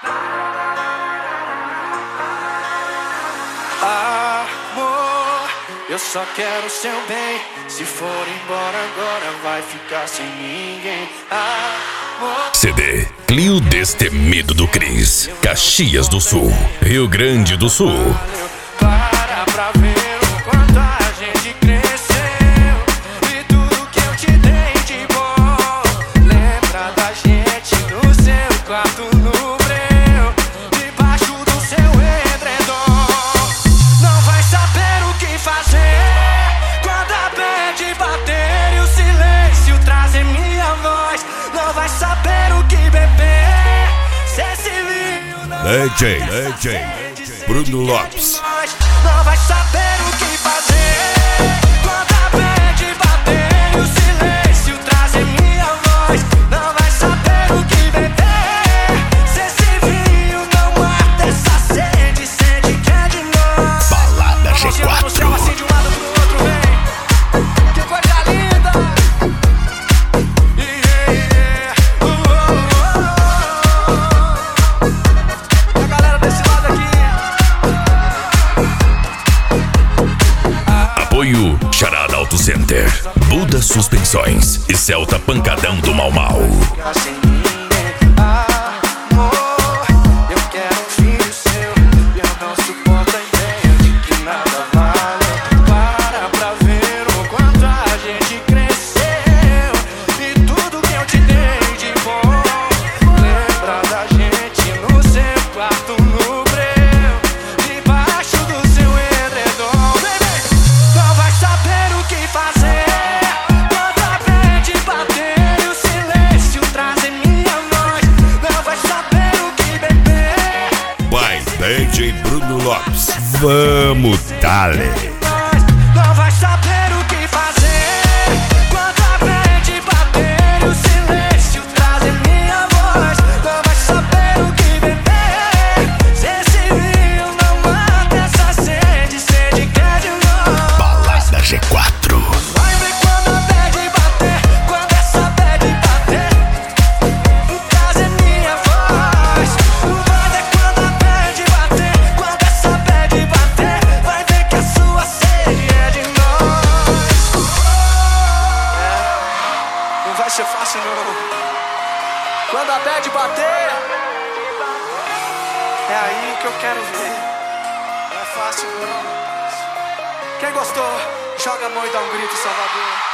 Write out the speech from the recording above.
Amor, eu só quero o seu bem. Se for embora agora vai ficar sem ninguém. Amor. CD Clio Destemido do Cris, Caxias do Sul, Rio Grande do Sul. Para pra ver o quanto a gente cresceu e tudo que eu te dei de bom. Lembra da gente no seu quarto no breu, debaixo do seu edredom. Não vai saber o que fazer quando a bad bater e o silêncio trazer minha voz. Não vai saber o que beber se esse vinho não DJ Bruno Lopes. não vai saber o que fazer quando a bad bater e o silêncio trazer minha voz. Não vai saber o que beber se esse vinho não mata essa sede, sede que é de nós. Balada Vamos girar no céu G4. assim de um lado pro outro, vem. Que coisa linda. A galera desse lado aqui. Apoio Charada Auto Center, Buda Suspensões e Celta Pancadão do Mau Mau. Ficar sem ninguém. Amor, eu quero um filho seu e eu não suporto a ideia de que nada vale. Para pra ver o quanto a gente cresceu e tudo que eu te dei de bom. Lembra da gente no seu quarto no breu, debaixo do seu edredom. Não vai saber o que fazer quando a bad bater e o silêncio trazer minha voz. Não vai saber o que beber. Vai, DJ Bruno Lopes. Vamos, dale. Não vai saber o que fazer quando a bad bater e o silêncio trazer minha voz. Não vai saber o que beber se esse vinho não mata essa sede, sede que é de nós. Balada G4. Vai ver quando a bad bater, quando essa bad bater, trazer minha voz. Vai ver quando a bad bater, quando essa bad bater, vai ver que a sua sede é de nós. Não vai ser fácil não. Quando a bad bater, é aí que eu quero ver. Não é fácil não. Quem gostou, joga a mão e dá um grito, Salvador.